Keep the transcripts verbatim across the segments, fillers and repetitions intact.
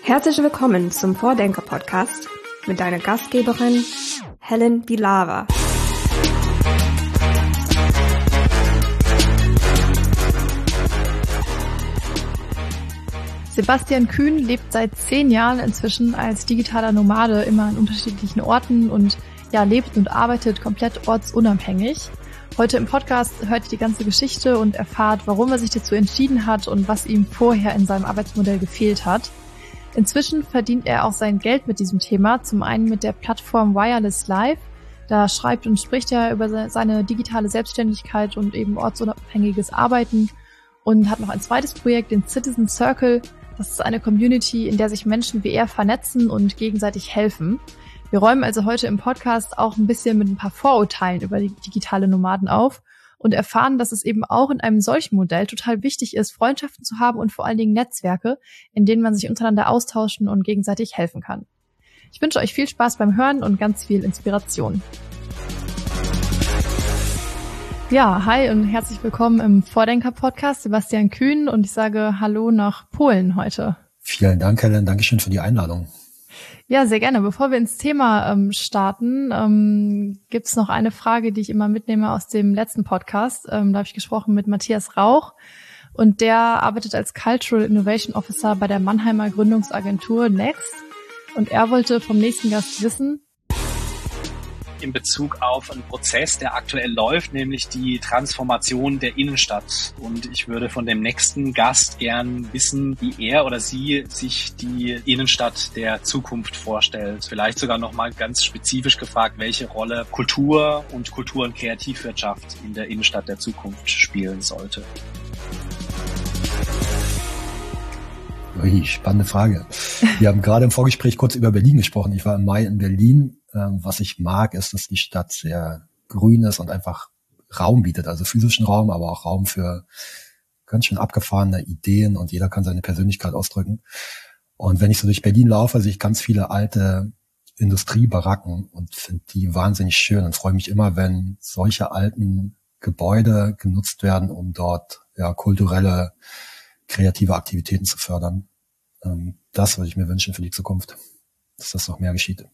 Herzlich willkommen zum Vordenker-Podcast mit deiner Gastgeberin Helen Bilava. Sebastian Kühn lebt seit zehn Jahren inzwischen als digitaler Nomade immer an unterschiedlichen Orten und ja, lebt und arbeitet komplett ortsunabhängig. Heute im Podcast hört ihr die ganze Geschichte und erfahrt, warum er sich dazu entschieden hat und was ihm vorher in seinem Arbeitsmodell gefehlt hat. Inzwischen verdient er auch sein Geld mit diesem Thema, zum einen mit der Plattform Wireless Life. Da schreibt und spricht er über seine digitale Selbstständigkeit und eben ortsunabhängiges Arbeiten und hat noch ein zweites Projekt, den Citizen Circle. Das ist eine Community, in der sich Menschen wie er vernetzen und gegenseitig helfen. Wir räumen also heute im Podcast auch ein bisschen mit ein paar Vorurteilen über die digitale Nomaden auf und erfahren, dass es eben auch in einem solchen Modell total wichtig ist, Freundschaften zu haben und vor allen Dingen Netzwerke, in denen man sich untereinander austauschen und gegenseitig helfen kann. Ich wünsche euch viel Spaß beim Hören und ganz viel Inspiration. Ja, hi und herzlich willkommen im Vordenker-Podcast, Sebastian Kühn, und ich sage Hallo nach Polen heute. Vielen Dank, Helen. Dankeschön für die Einladung. Ja, sehr gerne. Bevor wir ins Thema ähm, starten, ähm, gibt's noch eine Frage, die ich immer mitnehme aus dem letzten Podcast. Ähm, da habe ich gesprochen mit Matthias Rauch und der arbeitet als Cultural Innovation Officer bei der Mannheimer Gründungsagentur Next. Und er wollte vom nächsten Gast wissen, in Bezug auf einen Prozess, der aktuell läuft, nämlich die Transformation der Innenstadt. Und ich würde von dem nächsten Gast gern wissen, wie er oder sie sich die Innenstadt der Zukunft vorstellt. Vielleicht sogar nochmal ganz spezifisch gefragt, welche Rolle Kultur und Kultur- und Kreativwirtschaft in der Innenstadt der Zukunft spielen sollte. Ui, spannende Frage. Wir haben gerade im Vorgespräch kurz über Berlin gesprochen. Ich war im Mai in Berlin. Was ich mag, ist, dass die Stadt sehr grün ist und einfach Raum bietet, also physischen Raum, aber auch Raum für ganz schön abgefahrene Ideen und jeder kann seine Persönlichkeit ausdrücken. Und wenn ich so durch Berlin laufe, sehe ich ganz viele alte Industriebaracken und finde die wahnsinnig schön und freue mich immer, wenn solche alten Gebäude genutzt werden, um dort ja kulturelle, kreative Aktivitäten zu fördern. Das würde ich mir wünschen für die Zukunft, dass das noch mehr geschieht.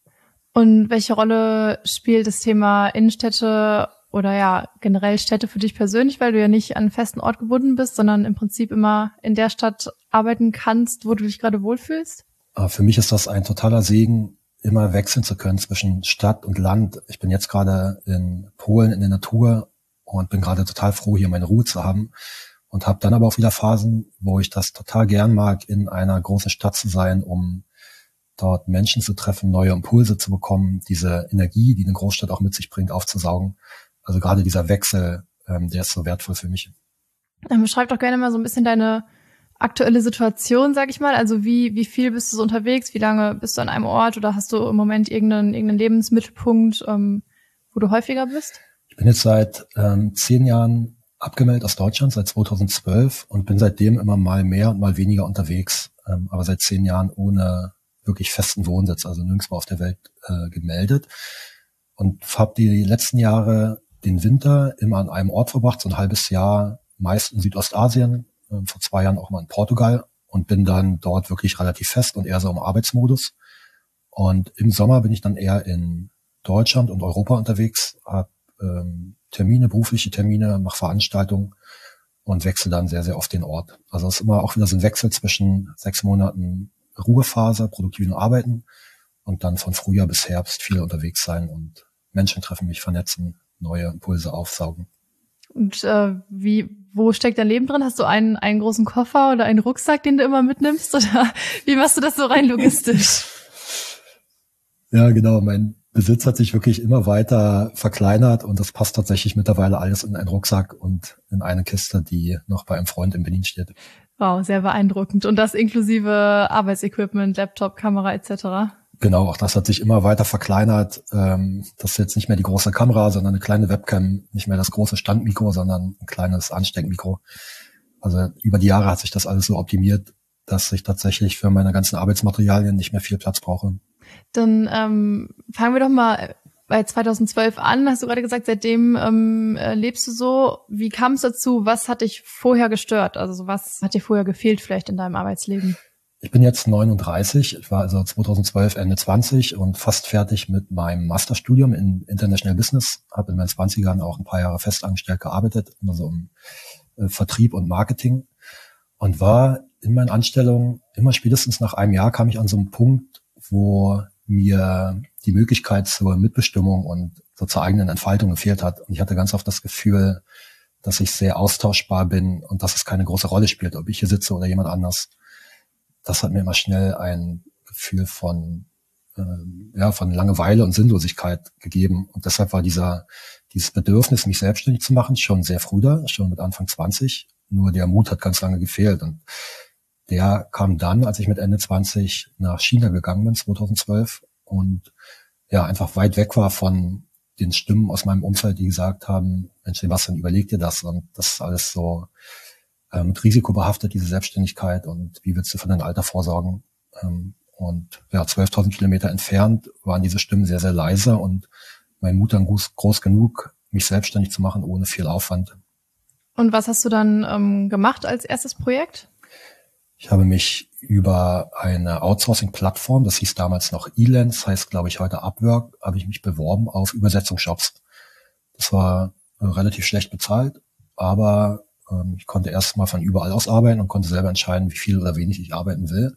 Und welche Rolle spielt das Thema Innenstädte oder ja generell Städte für dich persönlich, weil du ja nicht an einen festen Ort gebunden bist, sondern im Prinzip immer in der Stadt arbeiten kannst, wo du dich gerade wohlfühlst? Für mich ist das ein totaler Segen, immer wechseln zu können zwischen Stadt und Land. Ich bin jetzt gerade in Polen in der Natur und bin gerade total froh, hier meine Ruhe zu haben und habe dann aber auch wieder Phasen, wo ich das total gern mag, in einer großen Stadt zu sein, um dort Menschen zu treffen, neue Impulse zu bekommen, diese Energie, die eine Großstadt auch mit sich bringt, aufzusaugen. Also gerade dieser Wechsel, ähm, der ist so wertvoll für mich. Dann beschreib doch gerne mal so ein bisschen deine aktuelle Situation, sag ich mal. Also wie wie viel bist du so unterwegs? Wie lange bist du an einem Ort? Oder hast du im Moment irgendeinen, irgendeinen Lebensmittelpunkt, ähm, wo du häufiger bist? Ich bin jetzt seit ähm, zehn Jahren abgemeldet aus Deutschland, seit zweitausendzwölf und bin seitdem immer mal mehr und mal weniger unterwegs. Ähm, aber seit zehn Jahren ohne wirklich festen Wohnsitz, also nirgendwo auf der Welt äh, gemeldet. Und habe die letzten Jahre den Winter immer an einem Ort verbracht, so ein halbes Jahr, meist in Südostasien, äh, vor zwei Jahren auch mal in Portugal und bin dann dort wirklich relativ fest und eher so im Arbeitsmodus. Und im Sommer bin ich dann eher in Deutschland und Europa unterwegs, habe ähm, Termine, berufliche Termine, mache Veranstaltungen und wechsle dann sehr, sehr oft den Ort. Also es ist immer auch wieder so ein Wechsel zwischen sechs Monaten Ruhephase, produktiven Arbeiten und dann von Frühjahr bis Herbst viel unterwegs sein und Menschen treffen, mich vernetzen, neue Impulse aufsaugen. Und äh, wie, wo steckt dein Leben drin? Hast du einen einen großen Koffer oder einen Rucksack, den du immer mitnimmst? Oder wie machst du das so rein logistisch? Ja, genau. Mein Besitz hat sich wirklich immer weiter verkleinert und das passt tatsächlich mittlerweile alles in einen Rucksack und in eine Kiste, die noch bei einem Freund in Berlin steht. Wow, sehr beeindruckend. Und das inklusive Arbeitsequipment, Laptop, Kamera et cetera? Genau, auch das hat sich immer weiter verkleinert. Ähm, das ist jetzt nicht mehr die große Kamera, sondern eine kleine Webcam, nicht mehr das große Standmikro, sondern ein kleines Ansteckmikro. Also über die Jahre hat sich das alles so optimiert, dass ich tatsächlich für meine ganzen Arbeitsmaterialien nicht mehr viel Platz brauche. Dann ähm, fangen wir doch mal bei zweitausendzwölf an. Hast du gerade gesagt, seitdem ähm, lebst du so. Wie kam es dazu? Was hat dich vorher gestört? Also was hat dir vorher gefehlt vielleicht in deinem Arbeitsleben? Ich bin jetzt neununddreißig. Ich war also zweitausendzwölf Ende zwanzig und fast fertig mit meinem Masterstudium in International Business. Habe in meinen zwanzigern auch ein paar Jahre festangestellt gearbeitet, immer so im äh, Vertrieb und Marketing. Und war in meinen Anstellungen immer spätestens nach einem Jahr kam ich an so einen Punkt, wo mir die Möglichkeit zur Mitbestimmung und so zur eigenen Entfaltung gefehlt hat. Und ich hatte ganz oft das Gefühl, dass ich sehr austauschbar bin und dass es keine große Rolle spielt, ob ich hier sitze oder jemand anders. Das hat mir immer schnell ein Gefühl von äh, ja von Langeweile und Sinnlosigkeit gegeben. Und deshalb war dieser dieses Bedürfnis, mich selbstständig zu machen, schon sehr früh da, schon mit Anfang zwanzig. Nur der Mut hat ganz lange gefehlt. Und der kam dann, als ich mit Ende zwanzig nach China gegangen bin, zweitausendzwölf, und ja einfach weit weg war von den Stimmen aus meinem Umfeld, die gesagt haben, Mensch, Sebastian, überleg dir das. Und das ist alles so äh, mit Risiko behaftet, diese Selbstständigkeit. Und wie willst du für dein Alter vorsorgen? Ähm, und ja, zwölftausend Kilometer entfernt waren diese Stimmen sehr, sehr leise. Und mein Mut dann groß, groß genug, mich selbstständig zu machen, ohne viel Aufwand. Und was hast du dann ähm, gemacht als erstes Projekt? Ich habe mich über eine Outsourcing-Plattform, das hieß damals noch Elance, heißt glaube ich heute Upwork, habe ich mich beworben auf Übersetzungsjobs. Das war äh, relativ schlecht bezahlt, aber ähm, ich konnte erst mal von überall aus arbeiten und konnte selber entscheiden, wie viel oder wenig ich arbeiten will.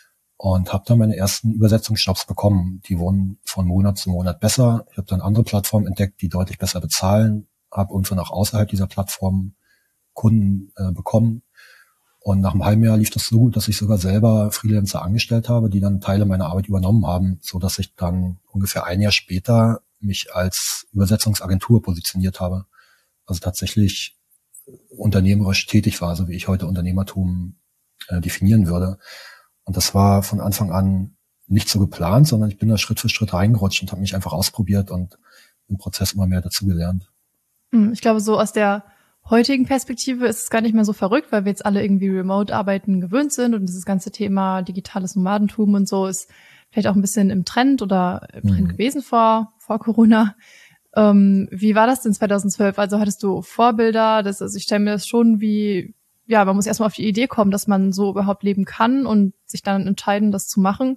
Und habe dann meine ersten Übersetzungsjobs bekommen. Die wurden von Monat zu Monat besser. Ich habe dann andere Plattformen entdeckt, die deutlich besser bezahlen, habe irgendwann auch außerhalb dieser Plattform Kunden äh, bekommen. Und nach einem halben Jahr lief das so gut, dass ich sogar selber Freelancer angestellt habe, die dann Teile meiner Arbeit übernommen haben, so dass ich dann ungefähr ein Jahr später mich als Übersetzungsagentur positioniert habe. Also tatsächlich unternehmerisch tätig war, so wie ich heute Unternehmertum äh, definieren würde. Und das war von Anfang an nicht so geplant, sondern ich bin da Schritt für Schritt reingerutscht und habe mich einfach ausprobiert und im Prozess immer mehr dazugelernt. Ich glaube, so aus der heutigen Perspektive ist es gar nicht mehr so verrückt, weil wir jetzt alle irgendwie Remote-Arbeiten gewöhnt sind und dieses ganze Thema digitales Nomadentum und so ist vielleicht auch ein bisschen im Trend oder im Trend mhm. gewesen vor vor Corona. Ähm, wie war das denn zweitausendzwölf? Also hattest du Vorbilder? Das, also ich stelle mir das schon wie, ja, man muss erstmal auf die Idee kommen, dass man so überhaupt leben kann und sich dann entscheiden, das zu machen.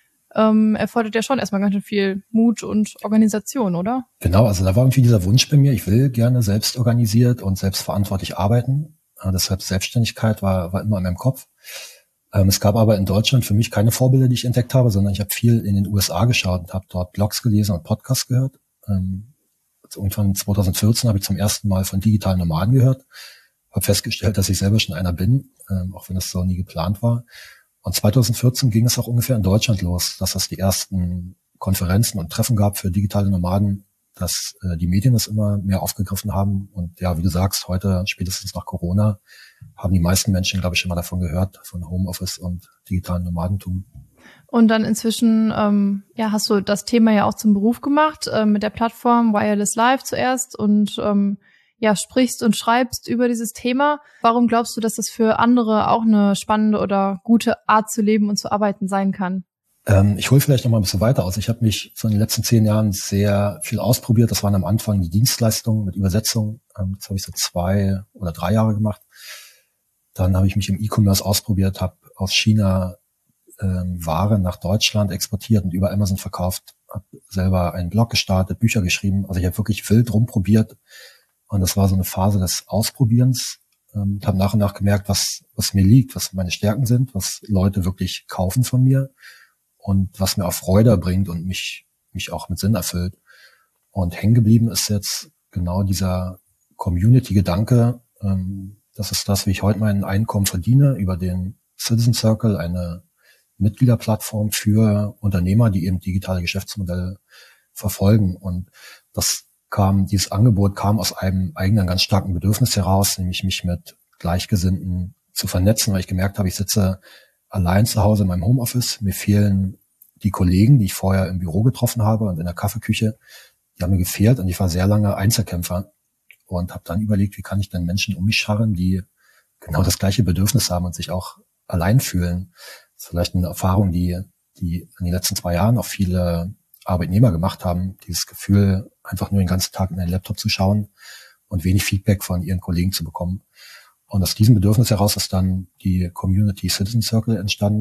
Ähm, erfordert ja schon erstmal ganz schön viel Mut und Organisation, oder? Genau, also da war irgendwie dieser Wunsch bei mir, ich will gerne selbst organisiert und selbstverantwortlich arbeiten. Äh, deshalb Selbstständigkeit war, war immer in meinem Kopf. Ähm, es gab aber in Deutschland für mich keine Vorbilder, die ich entdeckt habe, sondern ich habe viel in den U S A geschaut und habe dort Blogs gelesen und Podcasts gehört. Ähm, also irgendwann zweitausendvierzehn habe ich zum ersten Mal von digitalen Nomaden gehört, habe festgestellt, dass ich selber schon einer bin, ähm, auch wenn das so nie geplant war. Und zweitausendvierzehn ging es auch ungefähr in Deutschland los, dass es die ersten Konferenzen und Treffen gab für digitale Nomaden, dass äh, die Medien das immer mehr aufgegriffen haben. Und ja, wie du sagst, heute, spätestens nach Corona, haben die meisten Menschen, glaube ich, schon mal davon gehört, von Homeoffice und digitalen Nomadentum. Und dann inzwischen ähm, ja, hast du das Thema ja auch zum Beruf gemacht, äh, mit der Plattform Wireless Live zuerst und ähm, ja, sprichst und schreibst über dieses Thema. Warum glaubst du, dass das für andere auch eine spannende oder gute Art zu leben und zu arbeiten sein kann? Ähm, ich hole vielleicht noch mal ein bisschen weiter aus. Ich habe mich so in den letzten zehn Jahren sehr viel ausprobiert. Das waren am Anfang die Dienstleistungen mit Übersetzung. Ähm, das habe ich so zwei oder drei Jahre gemacht. Dann habe ich mich im E-Commerce ausprobiert, habe aus China ähm, Ware nach Deutschland exportiert und über Amazon verkauft. Habe selber einen Blog gestartet, Bücher geschrieben. Also ich habe wirklich wild rumprobiert. Und das war so eine Phase des Ausprobierens. Ähm, habe nach und nach gemerkt, was was mir liegt, was meine Stärken sind, was Leute wirklich kaufen von mir und was mir auch Freude bringt und mich mich auch mit Sinn erfüllt. Und hängen geblieben ist jetzt genau dieser Community-Gedanke. Ähm, das ist das, wie ich heute mein Einkommen verdiene, über den Citizen Circle, eine Mitgliederplattform für Unternehmer, die eben digitale Geschäftsmodelle verfolgen. Und das kam, dieses Angebot kam aus einem eigenen ganz starken Bedürfnis heraus, nämlich mich mit Gleichgesinnten zu vernetzen, weil ich gemerkt habe, ich sitze allein zu Hause in meinem Homeoffice. Mir fehlen die Kollegen, die ich vorher im Büro getroffen habe und in der Kaffeeküche. Die haben mir gefehlt und ich war sehr lange Einzelkämpfer und habe dann überlegt, wie kann ich denn Menschen um mich scharren, die genau das gleiche Bedürfnis haben und sich auch allein fühlen. Das ist vielleicht eine Erfahrung, die, die in den letzten zwei Jahren auch viele Arbeitnehmer gemacht haben, dieses Gefühl, einfach nur den ganzen Tag in den Laptop zu schauen und wenig Feedback von ihren Kollegen zu bekommen. Und aus diesem Bedürfnis heraus ist dann die Community Citizen Circle entstanden,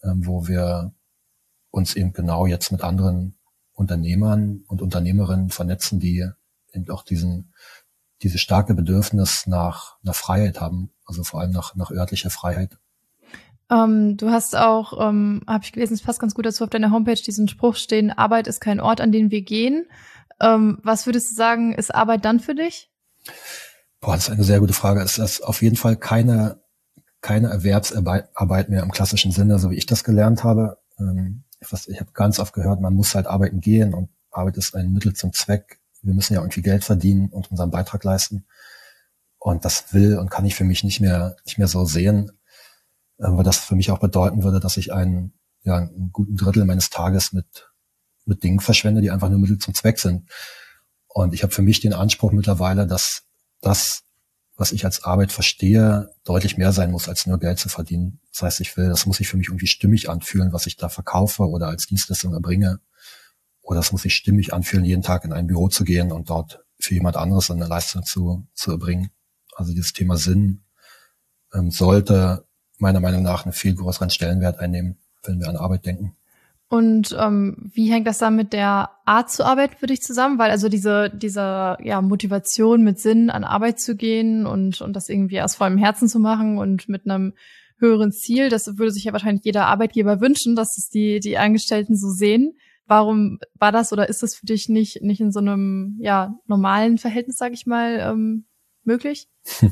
ähm, wo wir uns eben genau jetzt mit anderen Unternehmern und Unternehmerinnen vernetzen, die eben auch diesen, diese starke Bedürfnis nach, nach Freiheit haben, also vor allem nach, nach örtlicher Freiheit. Ähm, du hast auch, ähm, habe ich gelesen, es passt ganz gut dazu, auf deiner Homepage diesen Spruch stehen, Arbeit ist kein Ort, an den wir gehen. Ähm, was würdest du sagen, ist Arbeit dann für dich? Boah, das ist eine sehr gute Frage. Es ist auf jeden Fall keine, keine Erwerbsarbeit mehr im klassischen Sinne, so wie ich das gelernt habe. Ähm, ich ich habe ganz oft gehört, man muss halt arbeiten gehen und Arbeit ist ein Mittel zum Zweck. Wir müssen ja irgendwie Geld verdienen und unseren Beitrag leisten. Und das will und kann ich für mich nicht mehr, nicht mehr so sehen, weil das für mich auch bedeuten würde, dass ich einen, ja, einen guten Drittel meines Tages mit, mit Dingen verschwende, die einfach nur Mittel zum Zweck sind. Und ich habe für mich den Anspruch mittlerweile, dass das, was ich als Arbeit verstehe, deutlich mehr sein muss, als nur Geld zu verdienen. Das heißt, ich will, das muss sich für mich irgendwie stimmig anfühlen, was ich da verkaufe oder als Dienstleistung erbringe. Oder es muss sich stimmig anfühlen, jeden Tag in ein Büro zu gehen und dort für jemand anderes eine Leistung zu, zu erbringen. Also dieses Thema Sinn ähm, sollte meiner Meinung nach einen viel größeren Stellenwert einnehmen, wenn wir an Arbeit denken. Und ähm, wie hängt das dann mit der Art zu arbeiten für dich zusammen? Weil also diese diese ja Motivation mit Sinn an Arbeit zu gehen und und das irgendwie aus vollem Herzen zu machen und mit einem höheren Ziel, das würde sich ja wahrscheinlich jeder Arbeitgeber wünschen, dass es die die Angestellten so sehen. Warum war das oder ist das für dich nicht nicht in so einem ja normalen Verhältnis, sage ich mal, ähm, möglich?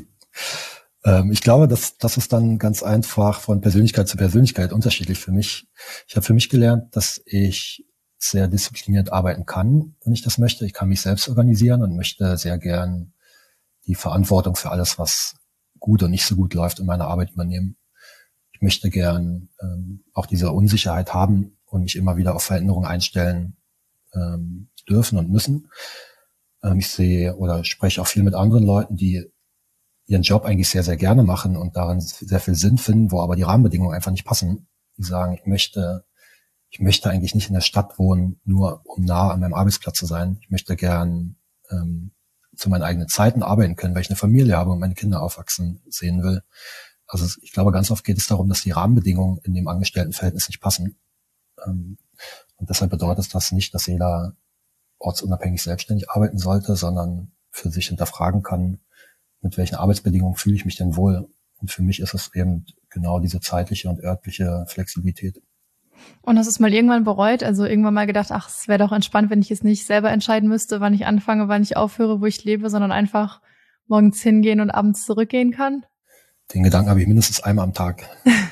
ähm, ich glaube, dass das ist dann ganz einfach von Persönlichkeit zu Persönlichkeit unterschiedlich für mich. Ich habe für mich gelernt, dass ich sehr diszipliniert arbeiten kann, wenn ich das möchte. Ich kann mich selbst organisieren und möchte sehr gern die Verantwortung für alles, was gut und nicht so gut läuft, in meiner Arbeit übernehmen. Ich möchte gern ähm, auch diese Unsicherheit haben und mich immer wieder auf Veränderungen einstellen ähm, dürfen und müssen. Ähm, ich sehe oder spreche auch viel mit anderen Leuten, die ihren Job eigentlich sehr, sehr gerne machen und darin sehr viel Sinn finden, wo aber die Rahmenbedingungen einfach nicht passen. Die sagen, ich möchte, ich möchte eigentlich nicht in der Stadt wohnen, nur um nah an meinem Arbeitsplatz zu sein. Ich möchte gern ähm, zu meinen eigenen Zeiten arbeiten können, weil ich eine Familie habe und meine Kinder aufwachsen sehen will. Also ich glaube, ganz oft geht es darum, dass die Rahmenbedingungen in dem Angestelltenverhältnis nicht passen. Und deshalb bedeutet das nicht, dass jeder ortsunabhängig selbstständig arbeiten sollte, sondern für sich hinterfragen kann, mit welchen Arbeitsbedingungen fühle ich mich denn wohl. Und für mich ist es eben genau diese zeitliche und örtliche Flexibilität. Und hast du es mal irgendwann bereut? Also irgendwann mal gedacht, ach, es wäre doch entspannt, wenn ich jetzt nicht selber entscheiden müsste, wann ich anfange, wann ich aufhöre, wo ich lebe, sondern einfach morgens hingehen und abends zurückgehen kann? Den Gedanken habe ich mindestens einmal am Tag.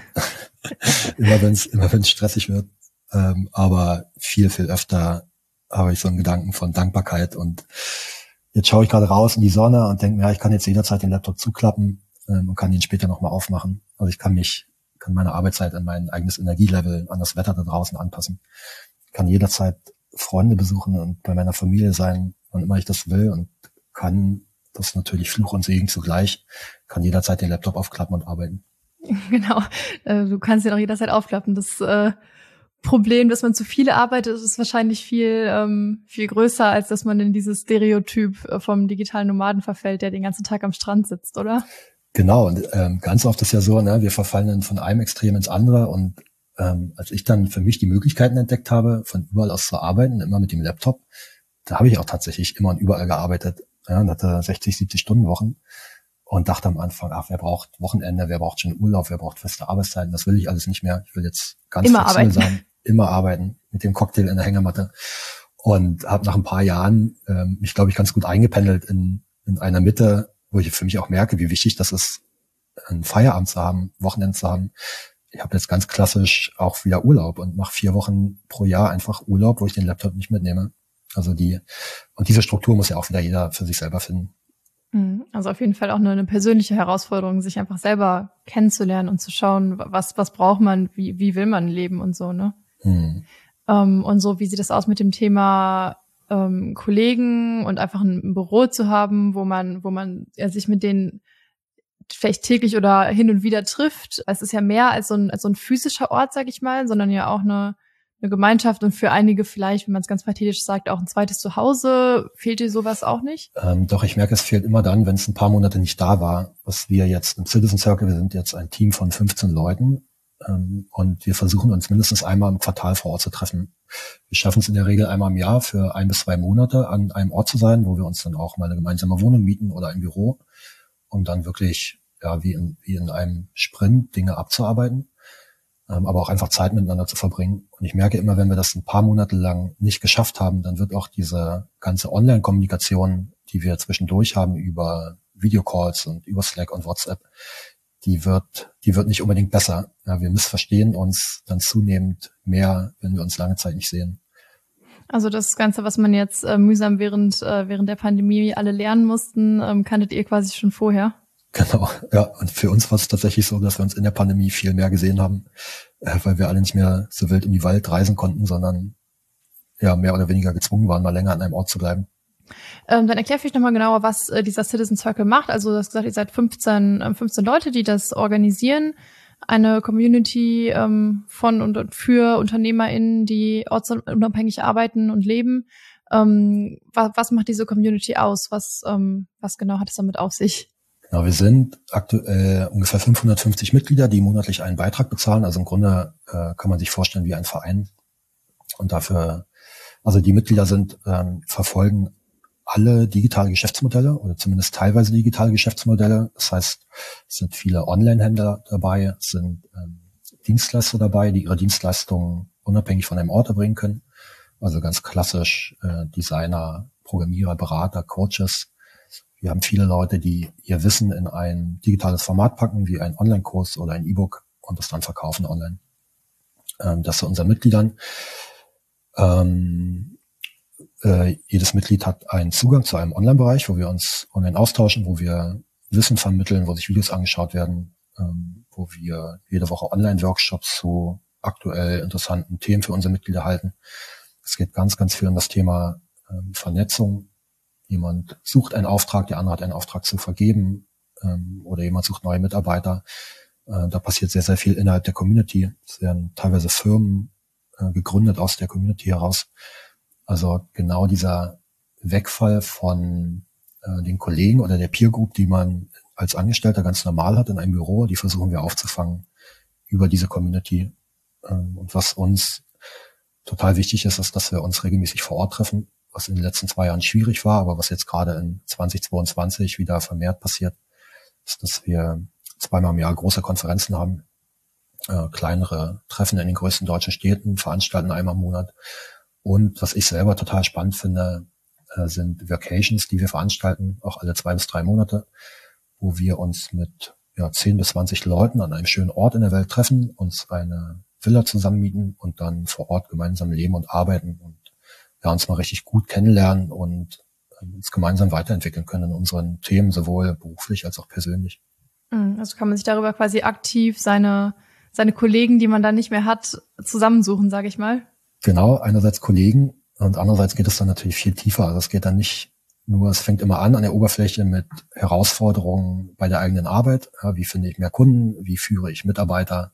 immer wenn es immer wenn es stressig wird. Ähm, aber viel, viel öfter habe ich so einen Gedanken von Dankbarkeit. Und jetzt schaue ich gerade raus in die Sonne und denke mir, ja, ich kann jetzt jederzeit den Laptop zuklappen ähm, und kann ihn später nochmal aufmachen. Also ich kann mich, kann meine Arbeitszeit an mein eigenes Energielevel, an das Wetter da draußen anpassen. Ich kann jederzeit Freunde besuchen und bei meiner Familie sein, wann immer ich das will, und kann, das ist natürlich Fluch und Segen zugleich, kann jederzeit den Laptop aufklappen und arbeiten. Genau, du kannst ihn auch jederzeit aufklappen. Das äh, Problem, dass man zu viel arbeitet, ist wahrscheinlich viel ähm, viel größer, als dass man in dieses Stereotyp vom digitalen Nomaden verfällt, der den ganzen Tag am Strand sitzt, oder? Genau, und ähm, ganz oft ist ja so, ne, wir verfallen dann von einem Extrem ins andere, und ähm, als ich dann für mich die Möglichkeiten entdeckt habe, von überall aus zu arbeiten, immer mit dem Laptop, da habe ich auch tatsächlich immer und überall gearbeitet, ja, und hatte sechzig, siebzig Stunden Wochen und dachte am Anfang, ach, wer braucht Wochenende, wer braucht schon Urlaub, wer braucht feste Arbeitszeiten, das will ich alles nicht mehr. Ich will jetzt ganz immer flexibel arbeiten. sein, immer arbeiten, mit dem Cocktail in der Hängematte, und habe nach ein paar Jahren ähm, mich, glaube ich, ganz gut eingependelt in, in einer Mitte, wo ich für mich auch merke, wie wichtig das ist, einen Feierabend zu haben, Wochenende zu haben. Ich habe jetzt ganz klassisch auch wieder Urlaub und mache vier Wochen pro Jahr einfach Urlaub, wo ich den Laptop nicht mitnehme. Also die, und diese Struktur muss ja auch wieder jeder für sich selber finden. Also auf jeden Fall auch eine, eine persönliche Herausforderung, sich einfach selber kennenzulernen und zu schauen, was was braucht man, wie wie will man leben und so, ne? Hm. Um, und so, wie sieht es aus mit dem Thema ähm, Kollegen und einfach ein Büro zu haben, wo man wo man ja, sich mit denen vielleicht täglich oder hin und wieder trifft. Es ist ja mehr als so ein als so ein physischer Ort, sag ich mal, sondern ja auch eine eine Gemeinschaft und für einige vielleicht, wenn man es ganz pathetisch sagt, auch ein zweites Zuhause. Fehlt dir sowas auch nicht? Ähm, doch, ich merke, es fehlt immer dann, wenn es ein paar Monate nicht da war. Was wir jetzt im Citizen Circle, wir sind jetzt ein Team von fünfzehn Leuten, Ähm, und wir versuchen uns mindestens einmal im Quartal vor Ort zu treffen. Wir schaffen es in der Regel einmal im Jahr für ein bis zwei Monate an einem Ort zu sein, wo wir uns dann auch mal eine gemeinsame Wohnung mieten oder ein Büro, um dann wirklich ja wie in, wie in einem Sprint Dinge abzuarbeiten, ähm, aber auch einfach Zeit miteinander zu verbringen. Und ich merke immer, wenn wir das ein paar Monate lang nicht geschafft haben, dann wird auch diese ganze Online-Kommunikation, die wir zwischendurch haben über Videocalls und über Slack und WhatsApp, die wird, die wird nicht unbedingt besser. Ja, wir missverstehen uns dann zunehmend mehr, wenn wir uns lange Zeit nicht sehen. Also das Ganze, was man jetzt äh, mühsam während äh, während der Pandemie alle lernen mussten, ähm, kanntet ihr quasi schon vorher? Genau, ja. Und für uns war es tatsächlich so, dass wir uns in der Pandemie viel mehr gesehen haben, äh, weil wir alle nicht mehr so wild in die Wald reisen konnten, sondern ja mehr oder weniger gezwungen waren, mal länger an einem Ort zu bleiben. Ähm, dann erklär vielleicht nochmal genauer, was äh, dieser Citizen Circle macht. Also du hast gesagt, ihr seid fünfzehn, äh, fünfzehn Leute, die das organisieren. Eine Community ähm, von und, und für UnternehmerInnen, die ortsunabhängig arbeiten und leben. Ähm, was, was macht diese Community aus? Was, ähm, was genau hat es damit auf sich? Genau, wir sind aktuell ungefähr fünfhundertfünfzig Mitglieder, die monatlich einen Beitrag bezahlen. Also im Grunde äh, kann man sich vorstellen wie ein Verein. Und dafür, also die Mitglieder sind ähm, verfolgen alle digitale Geschäftsmodelle oder zumindest teilweise digitale Geschäftsmodelle. Das heißt, es sind viele Online-Händler dabei, es sind ähm, Dienstleister dabei, die ihre Dienstleistungen unabhängig von einem Ort erbringen können. Also ganz klassisch äh, Designer, Programmierer, Berater, Coaches. Wir haben viele Leute, die ihr Wissen in ein digitales Format packen, wie ein Online-Kurs oder ein E-Book und das dann verkaufen online. Ähm, das zu unseren Mitgliedern. Ähm, Äh, jedes Mitglied hat einen Zugang zu einem Online-Bereich, wo wir uns online austauschen, wo wir Wissen vermitteln, wo sich Videos angeschaut werden, ähm, wo wir jede Woche Online-Workshops zu aktuell interessanten Themen für unsere Mitglieder halten. Es geht ganz, ganz viel um das Thema ähm, Vernetzung. Jemand sucht einen Auftrag, der andere hat einen Auftrag zu vergeben, ähm, oder jemand sucht neue Mitarbeiter. Äh, da passiert sehr, sehr viel innerhalb der Community. Es werden teilweise Firmen äh, gegründet aus der Community heraus. Also genau dieser Wegfall von äh, den Kollegen oder der Peer Group, die man als Angestellter ganz normal hat in einem Büro, die versuchen wir aufzufangen über diese Community. Ähm, und was uns total wichtig ist, ist, dass wir uns regelmäßig vor Ort treffen, was in den letzten zwei Jahren schwierig war, aber was jetzt gerade in zweitausendzweiundzwanzig wieder vermehrt passiert, ist, dass wir zweimal im Jahr große Konferenzen haben, äh, kleinere Treffen in den größten deutschen Städten, veranstalten einmal im Monat. Und was ich selber total spannend finde, äh, sind Vacations, die wir veranstalten, auch alle zwei bis drei Monate, wo wir uns mit ja, zehn bis zwanzig Leuten an einem schönen Ort in der Welt treffen, uns eine Villa zusammenmieten und dann vor Ort gemeinsam leben und arbeiten und ja, uns mal richtig gut kennenlernen und äh, uns gemeinsam weiterentwickeln können in unseren Themen, sowohl beruflich als auch persönlich. Also kann man sich darüber quasi aktiv seine, seine Kollegen, die man dann nicht mehr hat, zusammensuchen, sage ich mal. Genau, einerseits Kollegen und andererseits geht es dann natürlich viel tiefer. Also es geht dann nicht nur, es fängt immer an an der Oberfläche mit Herausforderungen bei der eigenen Arbeit. Ja, wie finde ich mehr Kunden? Wie führe ich Mitarbeiter?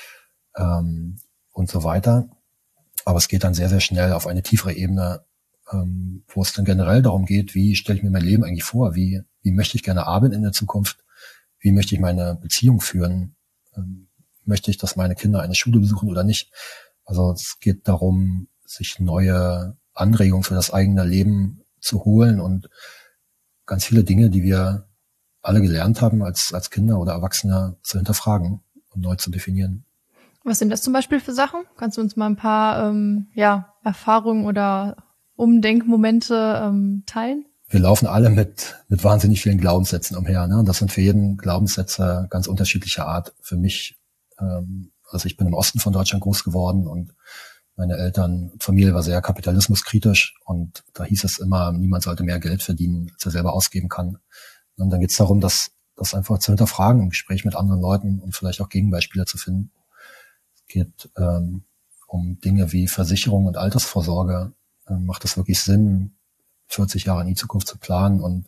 Ähm, und so weiter. Aber es geht dann sehr, sehr schnell auf eine tiefere Ebene, ähm, wo es dann generell darum geht, wie stelle ich mir mein Leben eigentlich vor? Wie, wie möchte ich gerne arbeiten in der Zukunft? Wie möchte ich meine Beziehung führen? Ähm, möchte ich, dass meine Kinder eine Schule besuchen oder nicht? Also es geht darum, sich neue Anregungen für das eigene Leben zu holen und ganz viele Dinge, die wir alle gelernt haben als als Kinder oder Erwachsene, zu hinterfragen und neu zu definieren. Was sind das zum Beispiel für Sachen? Kannst du uns mal ein paar ähm, ja, Erfahrungen oder Umdenkmomente ähm, teilen? Wir laufen alle mit mit wahnsinnig vielen Glaubenssätzen umher, ne? Und das sind für jeden Glaubenssätze ganz unterschiedlicher Art. Für mich ähm, Also ich bin im Osten von Deutschland groß geworden und meine Eltern, Familie war sehr kapitalismuskritisch und da hieß es immer, niemand sollte mehr Geld verdienen, als er selber ausgeben kann. Und dann geht es darum, das, das einfach zu hinterfragen im Gespräch mit anderen Leuten und vielleicht auch Gegenbeispiele zu finden. Es geht ähm, um Dinge wie Versicherung und Altersvorsorge. Ähm, macht es wirklich Sinn, vierzig Jahre in die Zukunft zu planen und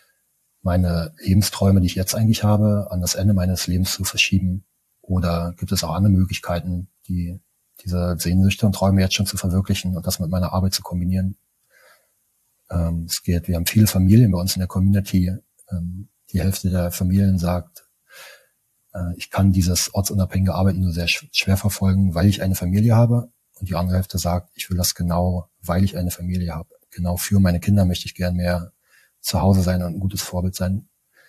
meine Lebensträume, die ich jetzt eigentlich habe, an das Ende meines Lebens zu verschieben? Oder gibt es auch andere Möglichkeiten, die diese Sehnsüchte und Träume jetzt schon zu verwirklichen und das mit meiner Arbeit zu kombinieren? Ähm, es geht, wir haben viele Familien bei uns in der Community. Ähm, die Hälfte der Familien sagt, äh, äh, ich kann dieses ortsunabhängige Arbeiten nur sehr sch- schwer verfolgen, weil ich eine Familie habe. Und die andere Hälfte sagt, ich will das genau, weil ich eine Familie habe. Genau für meine Kinder möchte ich gern mehr zu Hause sein und ein gutes Vorbild sein.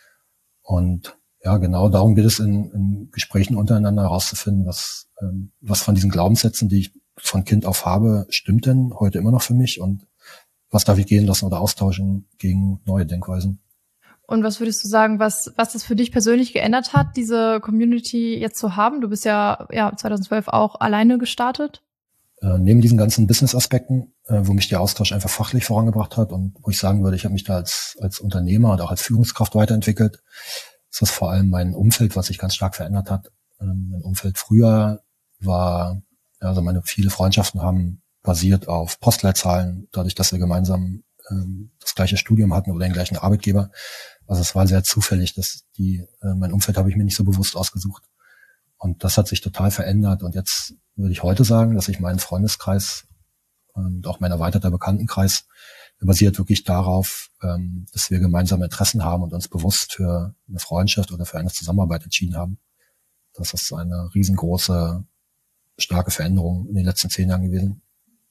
Und ja, genau darum geht es in, in Gesprächen untereinander herauszufinden, was, ähm, was von diesen Glaubenssätzen, die ich von Kind auf habe, stimmt denn heute immer noch für mich und was darf ich gehen lassen oder austauschen gegen neue Denkweisen. Und was würdest du sagen, was, was das für dich persönlich geändert hat, diese Community jetzt zu haben? Du bist ja, ja zweitausendzwölf auch alleine gestartet. Äh, neben diesen ganzen Business-Aspekten, äh, wo mich der Austausch einfach fachlich vorangebracht hat und wo ich sagen würde, ich habe mich da als, als Unternehmer und auch als Führungskraft weiterentwickelt, ist das vor allem mein Umfeld, was sich ganz stark verändert hat. Ähm, mein Umfeld früher war, ja, also meine viele Freundschaften haben basiert auf Postleitzahlen, dadurch, dass wir gemeinsam ähm, das gleiche Studium hatten oder den gleichen Arbeitgeber. Also es war sehr zufällig, dass die, äh, mein Umfeld habe ich mir nicht so bewusst ausgesucht. Und das hat sich total verändert. Und jetzt würde ich heute sagen, dass ich meinen Freundeskreis und auch mein erweiterter Bekanntenkreis basiert wirklich darauf, dass wir gemeinsame Interessen haben und uns bewusst für eine Freundschaft oder für eine Zusammenarbeit entschieden haben. Das ist eine riesengroße, starke Veränderung in den letzten zehn Jahren gewesen.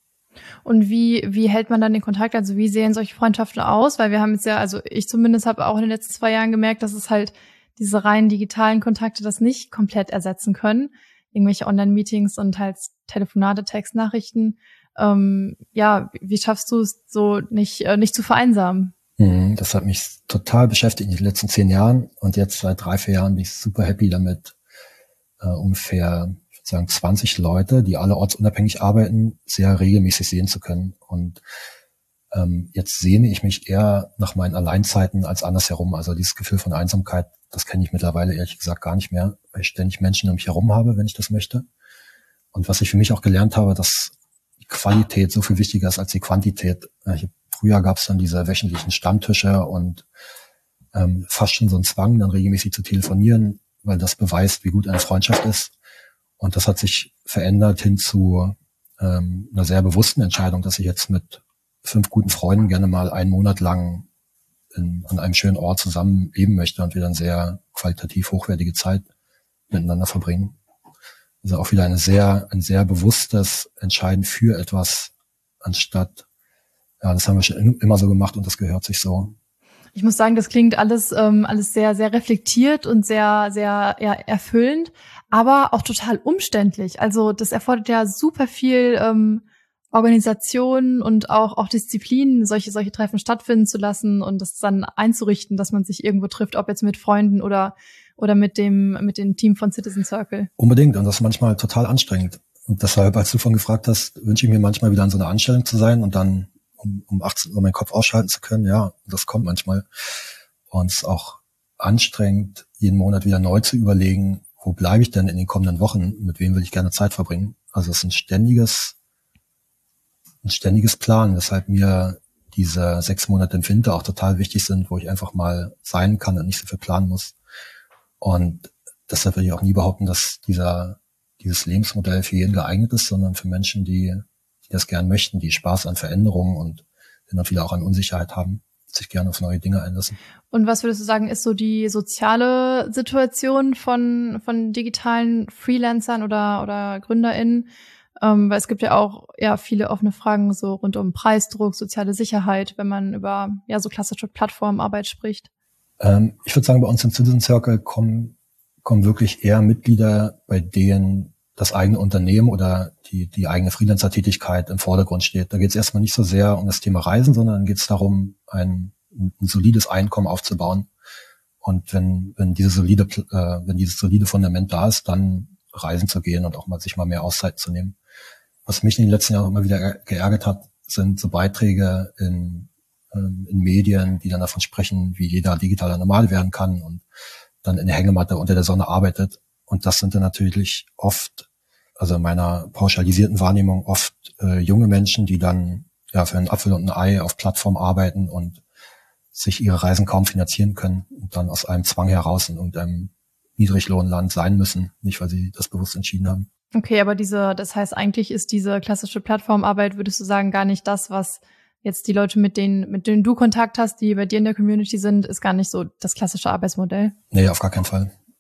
Und wie wie hält man dann den Kontakt? Also wie sehen solche Freundschaften aus? Weil wir haben jetzt ja, also ich zumindest habe auch in den letzten zwei Jahren gemerkt, dass es halt diese rein digitalen Kontakte das nicht komplett ersetzen können. Irgendwelche Online-Meetings und halt Telefonate, Textnachrichten. Ähm, ja, wie schaffst du es so nicht äh, nicht zu vereinsamen? Das hat mich total beschäftigt in den letzten zehn Jahren und jetzt seit drei, vier Jahren bin ich super happy damit, äh, ungefähr, ich würde sagen, zwanzig Leute, die alle ortsunabhängig arbeiten, sehr regelmäßig sehen zu können. Und ähm, jetzt sehne ich mich eher nach meinen Alleinzeiten als andersherum. Also dieses Gefühl von Einsamkeit, das kenne ich mittlerweile ehrlich gesagt gar nicht mehr, weil ich ständig Menschen um mich herum habe, wenn ich das möchte. Und was ich für mich auch gelernt habe, dass die Qualität so viel wichtiger ist als die Quantität. Ich, früher gab es dann diese wöchentlichen Stammtische und ähm, fast schon so ein Zwang, dann regelmäßig zu telefonieren, weil das beweist, wie gut eine Freundschaft ist. Und das hat sich verändert hin zu ähm, einer sehr bewussten Entscheidung, dass ich jetzt mit fünf guten Freunden gerne mal einen Monat lang in, an einem schönen Ort zusammen leben möchte und wir dann sehr qualitativ hochwertige Zeit miteinander verbringen. Also auch wieder eine sehr, ein sehr bewusstes Entscheiden für etwas, anstatt, ja, das haben wir schon immer so gemacht und das gehört sich so. Ich muss sagen, das klingt alles, ähm, alles sehr, sehr reflektiert und sehr, sehr ja, erfüllend, aber auch total umständlich. Also das erfordert ja super viel ähm, Organisation und auch, auch Disziplin, solche, solche Treffen stattfinden zu lassen und das dann einzurichten, dass man sich irgendwo trifft, ob jetzt mit Freunden oder oder mit dem mit dem Team von Citizen Circle. Unbedingt, und das ist manchmal total anstrengend. Und deshalb, als du vorhin gefragt hast, wünsche ich mir manchmal wieder an so einer Anstellung zu sein und dann um, um achtzehn Uhr meinen Kopf ausschalten zu können. Ja, das kommt manchmal. Und es ist auch anstrengend, jeden Monat wieder neu zu überlegen, wo bleibe ich denn in den kommenden Wochen, mit wem will ich gerne Zeit verbringen. Also es ist ein ständiges, ein ständiges Plan, weshalb mir diese sechs Monate im Winter auch total wichtig sind, wo ich einfach mal sein kann und nicht so viel planen muss. Und deshalb will ich auch nie behaupten, dass dieser dieses Lebensmodell für jeden geeignet ist, sondern für Menschen, die, die das gern möchten, die Spaß an Veränderungen und hin und wieder auch an Unsicherheit haben, sich gerne auf neue Dinge einlassen. Und was würdest du sagen, ist so die soziale Situation von von digitalen Freelancern oder oder GründerInnen? Ähm, weil es gibt ja auch ja viele offene Fragen so rund um Preisdruck, soziale Sicherheit, wenn man über ja so klassische Plattformarbeit spricht. Ähm, ich würde sagen, bei uns im Citizen Circle kommen kommen wirklich eher Mitglieder, bei denen das eigene Unternehmen oder die die eigene Freelancer-Tätigkeit im Vordergrund steht. Da geht es erstmal nicht so sehr um das Thema Reisen, sondern geht es darum, ein, ein solides Einkommen aufzubauen. Und wenn wenn diese solide äh, wenn dieses solide Fundament da ist, dann reisen zu gehen und auch mal sich mal mehr Auszeit zu nehmen. Was mich in den letzten Jahren immer wieder geärgert hat, sind so Beiträge in in Medien, die dann davon sprechen, wie jeder digitaler Nomade werden kann und dann in der Hängematte unter der Sonne arbeitet. Und das sind dann natürlich oft, also in meiner pauschalisierten Wahrnehmung, oft äh, junge Menschen, die dann ja für einen Apfel und ein Ei auf Plattform arbeiten und sich ihre Reisen kaum finanzieren können und dann aus einem Zwang heraus in irgendeinem Niedriglohnland sein müssen, nicht weil sie das bewusst entschieden haben. Okay, aber diese, das heißt, eigentlich ist diese klassische Plattformarbeit, würdest du sagen, gar nicht das, was jetzt die Leute, mit denen, mit denen du Kontakt hast, die bei dir in der Community sind, ist gar nicht so das klassische Arbeitsmodell? Nee, auf gar keinen Fall.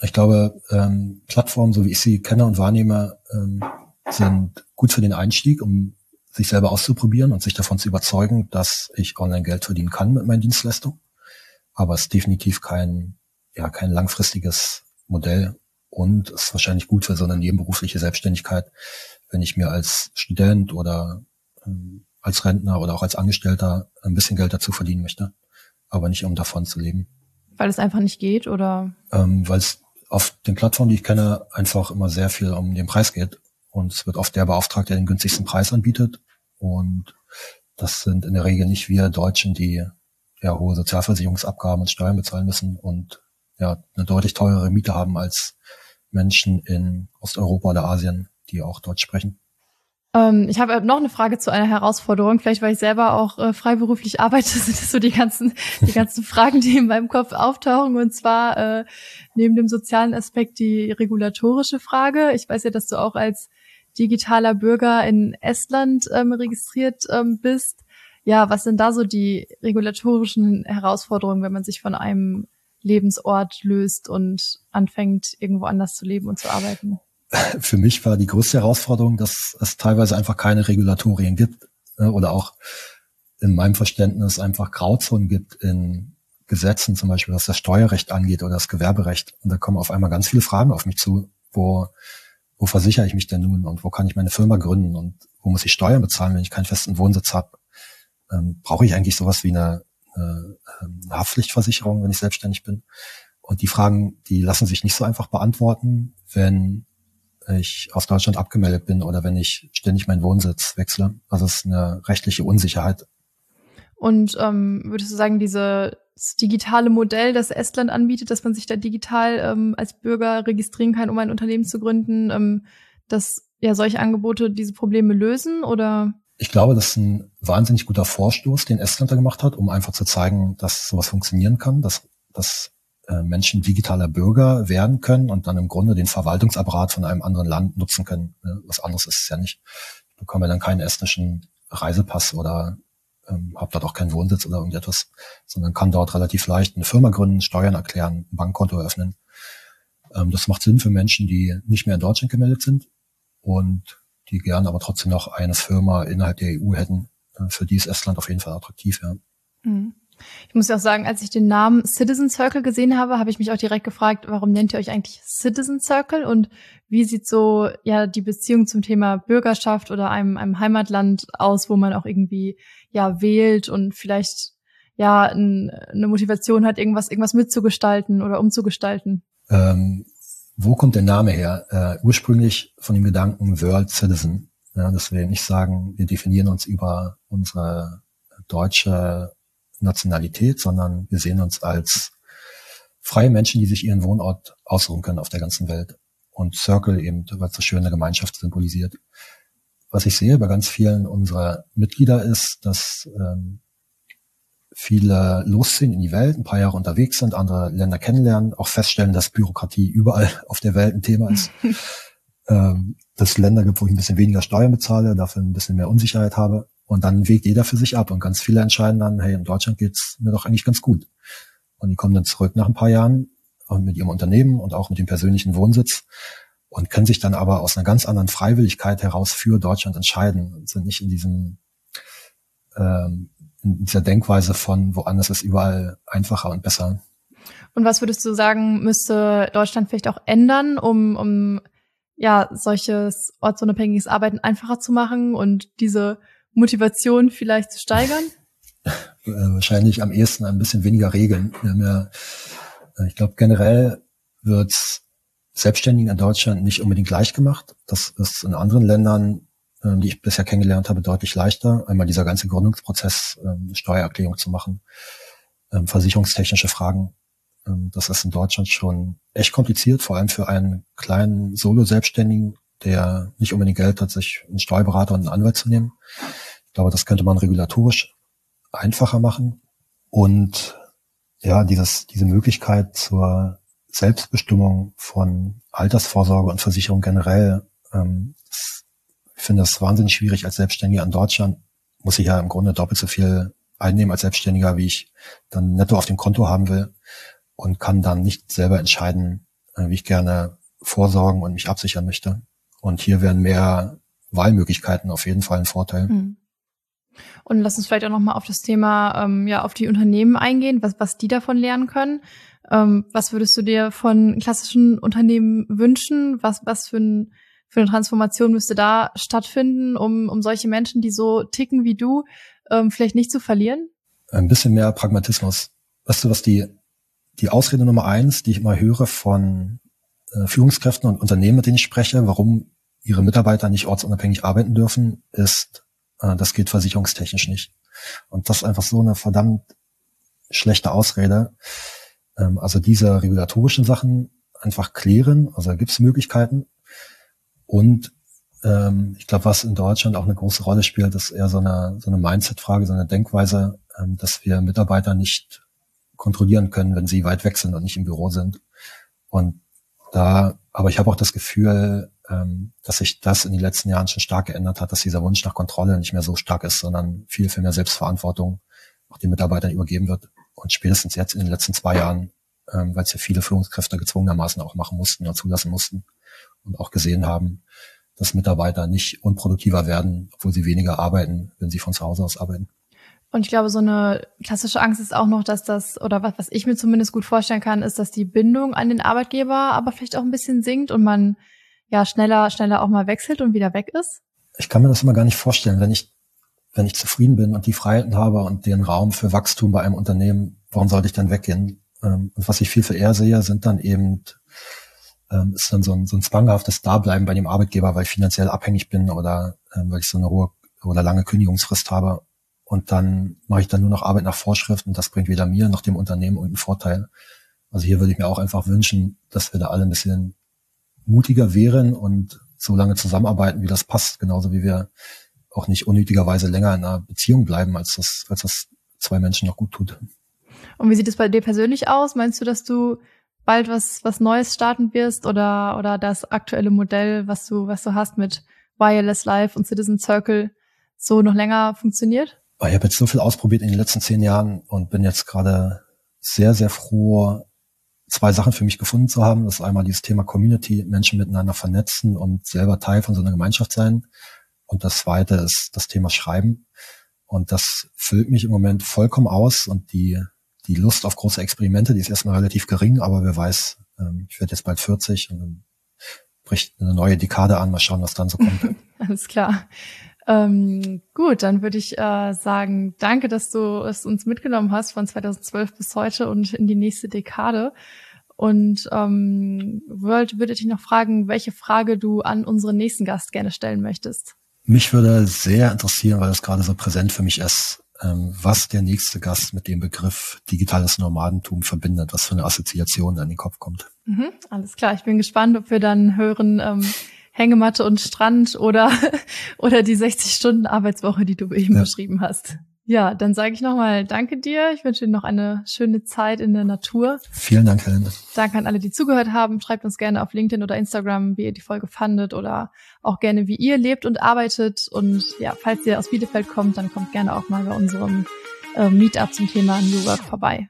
Ich glaube, ähm, Plattformen, so wie ich sie kenne und wahrnehme, ähm, sind gut für den Einstieg, um sich selber auszuprobieren und sich davon zu überzeugen, dass ich online Geld verdienen kann mit meinen Dienstleistungen. Aber es ist definitiv kein, ja, kein langfristiges Modell und ist wahrscheinlich gut für so eine nebenberufliche Selbstständigkeit, wenn ich mir als Student oder ähm, als Rentner oder auch als Angestellter ein bisschen Geld dazu verdienen möchte, aber nicht um davon zu leben. Weil es einfach nicht geht, oder? Ähm, weil es auf den Plattformen, die ich kenne, einfach immer sehr viel um den Preis geht. Und es wird oft der beauftragt, der den günstigsten Preis anbietet. Und das sind in der Regel nicht wir Deutschen, die ja hohe Sozialversicherungsabgaben und Steuern bezahlen müssen und ja eine deutlich teurere Miete haben als Menschen in Osteuropa oder Asien, die auch Deutsch sprechen. Ähm, ich habe noch eine Frage zu einer Herausforderung. Vielleicht, weil ich selber auch äh, freiberuflich arbeite, sind das so die ganzen, die ganzen Fragen, die in meinem Kopf auftauchen. Und zwar äh, neben dem sozialen Aspekt die regulatorische Frage. Ich weiß ja, dass du auch als digitaler Bürger in Estland ähm, registriert ähm, bist. Ja, was sind da so die regulatorischen Herausforderungen, wenn man sich von einem Lebensort löst und anfängt, irgendwo anders zu leben und zu arbeiten? Für mich war die größte Herausforderung, dass es teilweise einfach keine Regulatorien gibt oder auch in meinem Verständnis einfach Grauzonen gibt in Gesetzen, zum Beispiel was das Steuerrecht angeht oder das Gewerberecht. Und da kommen auf einmal ganz viele Fragen auf mich zu, wo wo versichere ich mich denn nun und wo kann ich meine Firma gründen und wo muss ich Steuern bezahlen, wenn ich keinen festen Wohnsitz habe? Ähm, brauche ich eigentlich sowas wie eine, eine, eine Haftpflichtversicherung, wenn ich selbstständig bin? Und die Fragen, die lassen sich nicht so einfach beantworten, wenn ich aus Deutschland abgemeldet bin oder wenn ich ständig meinen Wohnsitz wechsle. Also es ist eine rechtliche Unsicherheit. Und ähm, würdest du sagen, dieses digitale Modell, das Estland anbietet, dass man sich da digital ähm, als Bürger registrieren kann, um ein Unternehmen zu gründen, ähm, dass ja solche Angebote diese Probleme lösen, oder? Ich glaube, das ist ein wahnsinnig guter Vorstoß, den Estland da gemacht hat, um einfach zu zeigen, dass sowas funktionieren kann, dass, dass äh, Menschen digitaler Bürger werden können und dann im Grunde den Verwaltungsapparat von einem anderen Land nutzen können. Was anderes ist es ja nicht. Ich bekomme dann keinen estnischen Reisepass oder ähm, habe dort auch keinen Wohnsitz oder irgendetwas, sondern kann dort relativ leicht eine Firma gründen, Steuern erklären, ein Bankkonto eröffnen. Ähm, das macht Sinn für Menschen, die nicht mehr in Deutschland gemeldet sind und die gerne aber trotzdem noch eine Firma innerhalb der E U hätten. Für die ist Estland auf jeden Fall attraktiv, ja. Ich muss ja auch sagen, als ich den Namen Citizen Circle gesehen habe, habe ich mich auch direkt gefragt, warum nennt ihr euch eigentlich Citizen Circle und wie sieht so ja die Beziehung zum Thema Bürgerschaft oder einem, einem Heimatland aus, wo man auch irgendwie ja wählt und vielleicht ja ein, eine Motivation hat, irgendwas irgendwas mitzugestalten oder umzugestalten? Ähm, wo kommt der Name her? Äh, ursprünglich von dem Gedanken World Citizen. Ja, dass wir nicht sagen, wir definieren uns über unsere deutsche Nationalität, sondern wir sehen uns als freie Menschen, die sich ihren Wohnort aussuchen können auf der ganzen Welt. Und Circle eben, weil es so schön eine Gemeinschaft symbolisiert. Was ich sehe bei ganz vielen unserer Mitglieder ist, dass ähm, viele losziehen in die Welt, ein paar Jahre unterwegs sind, andere Länder kennenlernen, auch feststellen, dass Bürokratie überall auf der Welt ein Thema ist. ähm, dass es Länder gibt, wo ich ein bisschen weniger Steuern bezahle, dafür ein bisschen mehr Unsicherheit habe. Und dann wägt jeder für sich ab. Und ganz viele entscheiden dann, hey, in Deutschland geht's mir doch eigentlich ganz gut. Und die kommen dann zurück nach ein paar Jahren und mit ihrem Unternehmen und auch mit dem persönlichen Wohnsitz und können sich dann aber aus einer ganz anderen Freiwilligkeit heraus für Deutschland entscheiden und sind nicht in diesem ähm, in dieser Denkweise von woanders ist überall einfacher und besser. Und was würdest du sagen, müsste Deutschland vielleicht auch ändern, um um ja solches ortsunabhängiges Arbeiten einfacher zu machen und diese Motivation vielleicht zu steigern? Äh, wahrscheinlich am ehesten ein bisschen weniger Regeln. Wir haben ja, ich glaube, generell wird's Selbstständigen in Deutschland nicht unbedingt leicht gemacht. Das ist in anderen Ländern, äh, die ich bisher kennengelernt habe, deutlich leichter. Einmal dieser ganze Gründungsprozess, äh, Steuererklärung zu machen, äh, versicherungstechnische Fragen. Äh, das ist in Deutschland schon echt kompliziert, vor allem für einen kleinen Solo-Selbstständigen, der nicht unbedingt Geld hat, sich einen Steuerberater und einen Anwalt zu nehmen. Ich glaube, das könnte man regulatorisch einfacher machen. Und ja, dieses, diese Möglichkeit zur Selbstbestimmung von Altersvorsorge und Versicherung generell, ähm, das, ich finde das wahnsinnig schwierig als Selbstständiger in Deutschland. Muss ich ja im Grunde doppelt so viel einnehmen als Selbstständiger, wie ich dann netto auf dem Konto haben will und kann dann nicht selber entscheiden, äh, wie ich gerne vorsorgen und mich absichern möchte. Und hier wären mehr Wahlmöglichkeiten auf jeden Fall ein Vorteil. Mhm. Und lass uns vielleicht auch nochmal auf das Thema, ähm, ja, auf die Unternehmen eingehen, was, was die davon lernen können. Ähm, was würdest du dir von klassischen Unternehmen wünschen? Was, was für, ein, für eine Transformation müsste da stattfinden, um, um solche Menschen, die so ticken wie du, ähm, vielleicht nicht zu verlieren? Ein bisschen mehr Pragmatismus. Weißt du, was die, die Ausrede Nummer eins, die ich immer höre von äh, Führungskräften und Unternehmen, mit denen ich spreche, warum ihre Mitarbeiter nicht ortsunabhängig arbeiten dürfen, ist, äh, das geht versicherungstechnisch nicht. Und das ist einfach so eine verdammt schlechte Ausrede. Ähm, also diese regulatorischen Sachen einfach klären, also da gibt es Möglichkeiten. Und ähm, ich glaube, was in Deutschland auch eine große Rolle spielt, ist eher so eine, so eine Mindset-Frage, so eine Denkweise, ähm, dass wir Mitarbeiter nicht kontrollieren können, wenn sie weit weg sind und nicht im Büro sind. Und da, aber ich habe auch das Gefühl, ähm, dass sich das in den letzten Jahren schon stark geändert hat, dass dieser Wunsch nach Kontrolle nicht mehr so stark ist, sondern viel, viel mehr Selbstverantwortung auch den Mitarbeitern übergeben wird. Und spätestens jetzt in den letzten zwei Jahren, ähm, weil es ja viele Führungskräfte gezwungenermaßen auch machen mussten oder zulassen mussten und auch gesehen haben, dass Mitarbeiter nicht unproduktiver werden, obwohl sie weniger arbeiten, wenn sie von zu Hause aus arbeiten. Und ich glaube, so eine klassische Angst ist auch noch, dass das, oder was, was ich mir zumindest gut vorstellen kann, ist, dass die Bindung an den Arbeitgeber aber vielleicht auch ein bisschen sinkt und man ja schneller, schneller auch mal wechselt und wieder weg ist. Ich kann mir das immer gar nicht vorstellen, wenn ich, wenn ich zufrieden bin und die Freiheiten habe und den Raum für Wachstum bei einem Unternehmen, warum sollte ich dann weggehen? Und was ich viel, viel eher sehe, sind dann eben, ist dann so ein, so ein zwanghaftes Dableiben bei dem Arbeitgeber, weil ich finanziell abhängig bin oder weil ich so eine hohe oder lange Kündigungsfrist habe. Und dann mache ich dann nur noch Arbeit nach Vorschrift und das bringt weder mir noch dem Unternehmen irgendeinen Vorteil. Also hier würde ich mir auch einfach wünschen, dass wir da alle ein bisschen mutiger wären und so lange zusammenarbeiten, wie das passt, genauso wie wir auch nicht unnötigerweise länger in einer Beziehung bleiben, als das, als das zwei Menschen noch gut tut. Und wie sieht es bei dir persönlich aus? Meinst du, dass du bald was, was Neues starten wirst oder, oder das aktuelle Modell, was du, was du hast mit Wireless Life und Citizen Circle so noch länger funktioniert? Ich habe jetzt so viel ausprobiert in den letzten zehn Jahren und bin jetzt gerade sehr, sehr froh, zwei Sachen für mich gefunden zu haben. Das ist einmal dieses Thema Community, Menschen miteinander vernetzen und selber Teil von so einer Gemeinschaft sein. Und das zweite ist das Thema Schreiben. Und das füllt mich im Moment vollkommen aus. Und die die Lust auf große Experimente, die ist erstmal relativ gering, aber wer weiß, ich werde jetzt bald vierzig und dann bricht eine neue Dekade an. Mal schauen, was dann so kommt. Alles klar. Ähm, gut, dann würde ich äh, sagen, danke, dass du es uns mitgenommen hast von zweitausendzwölf bis heute und in die nächste Dekade. Und ähm, World würde dich noch fragen, welche Frage du an unseren nächsten Gast gerne stellen möchtest. Mich würde sehr interessieren, weil das gerade so präsent für mich ist, ähm, was der nächste Gast mit dem Begriff digitales Nomadentum verbindet, was für eine Assoziation an den Kopf kommt. Mhm, alles klar, ich bin gespannt, ob wir dann hören ähm, Hängematte und Strand oder oder die sechzig-Stunden-Arbeitswoche, die du eben ja. beschrieben hast. Ja, dann sage ich nochmal danke dir. Ich wünsche dir noch eine schöne Zeit in der Natur. Vielen Dank, Helen. Danke an alle, die zugehört haben. Schreibt uns gerne auf LinkedIn oder Instagram, wie ihr die Folge fandet oder auch gerne, wie ihr lebt und arbeitet. Und ja, falls ihr aus Bielefeld kommt, dann kommt gerne auch mal bei unserem äh, Meetup zum Thema New Work vorbei.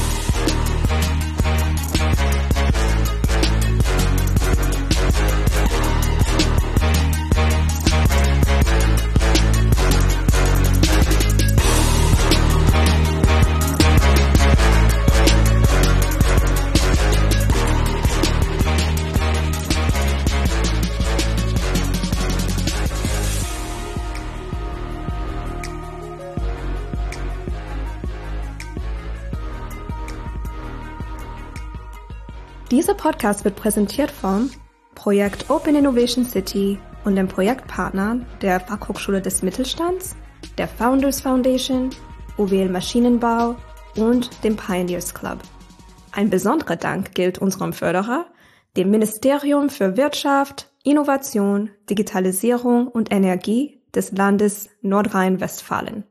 Dieser Podcast wird präsentiert vom Projekt Open Innovation City und dem Projektpartnern der Fachhochschule des Mittelstands, der Founders Foundation, O W L Maschinenbau und dem Pioneers Club. Ein besonderer Dank gilt unserem Förderer, dem Ministerium für Wirtschaft, Innovation, Digitalisierung und Energie des Landes Nordrhein-Westfalen.